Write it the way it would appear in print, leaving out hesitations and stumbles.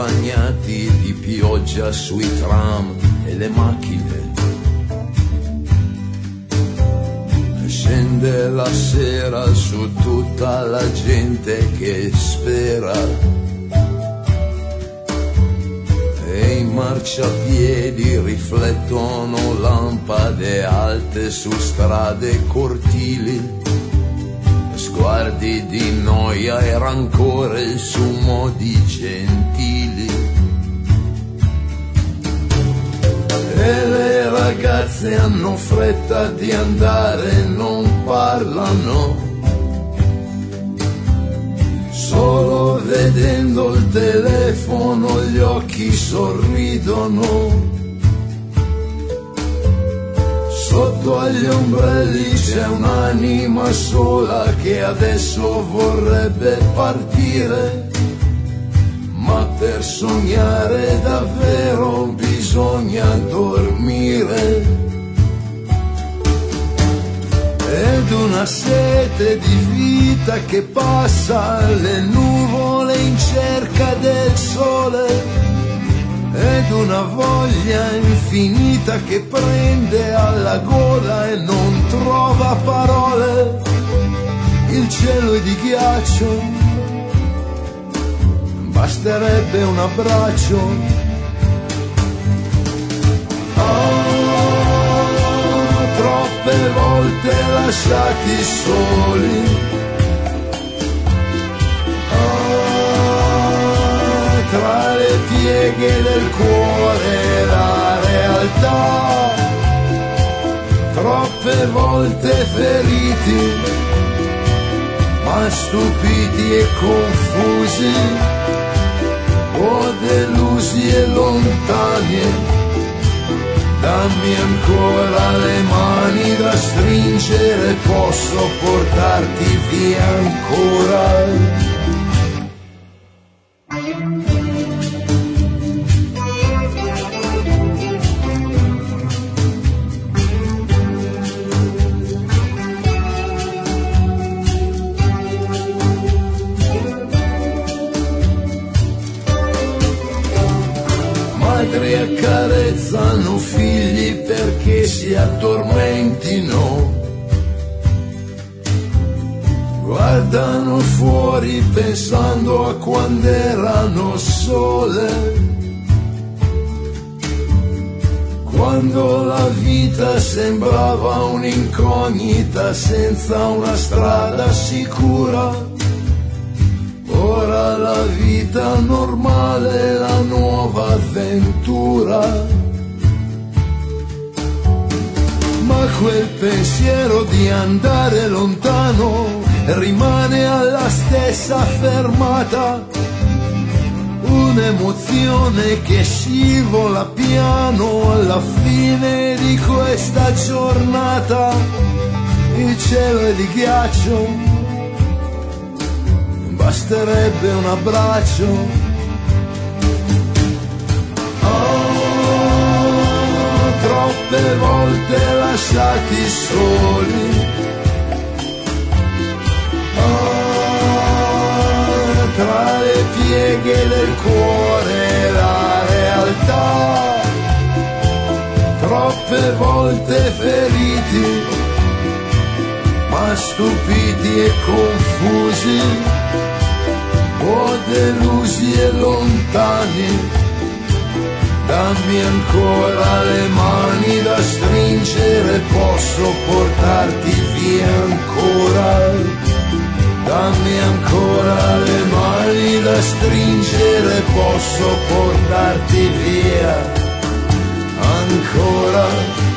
bagnati di pioggia sui tram e le macchine. Scende la sera su tutta la gente che spera e i marciapiedi riflettono lampade alte su strade cortili. Sguardi di noia e rancore su modi gentili. E le ragazze hanno fretta di andare, non parlano. Solo vedendo il telefono gli occhi sorridono. Sotto agli ombrelli c'è un'anima sola che adesso vorrebbe partire, ma per sognare davvero bisogna dormire. Ed una sete di vita che passa le nuvole in cerca del sole. Ed una voglia infinita che prende alla gola e non trova parole. Il cielo è di ghiaccio, basterebbe un abbraccio. Troppe volte lasciati soli. Tra le pieghe del cuore la realtà, troppe volte feriti, ma stupiti e confusi, o delusi e lontani. Dammi ancora le mani da stringere, posso portarti via ancora. Madri accarezzano figli perché si addormentino. Guardano fuori pensando a quando erano sole. Quando la vita sembrava un'incognita senza una strada sicura. Ora la vita normale è la nuova avventura. Ma quel pensiero di andare lontano rimane alla stessa fermata. Un'emozione che scivola piano alla fine di questa giornata. Il cielo è di ghiaccio, basterebbe un abbraccio. Troppe volte lasciati soli. Tra le pieghe del cuore la realtà, troppe volte feriti, ma stupiti e confusi, o delusi e lontani. Dammi ancora le mani da stringere, posso portarti via ancora. Dammi ancora le mani da stringere, posso portarti via ancora.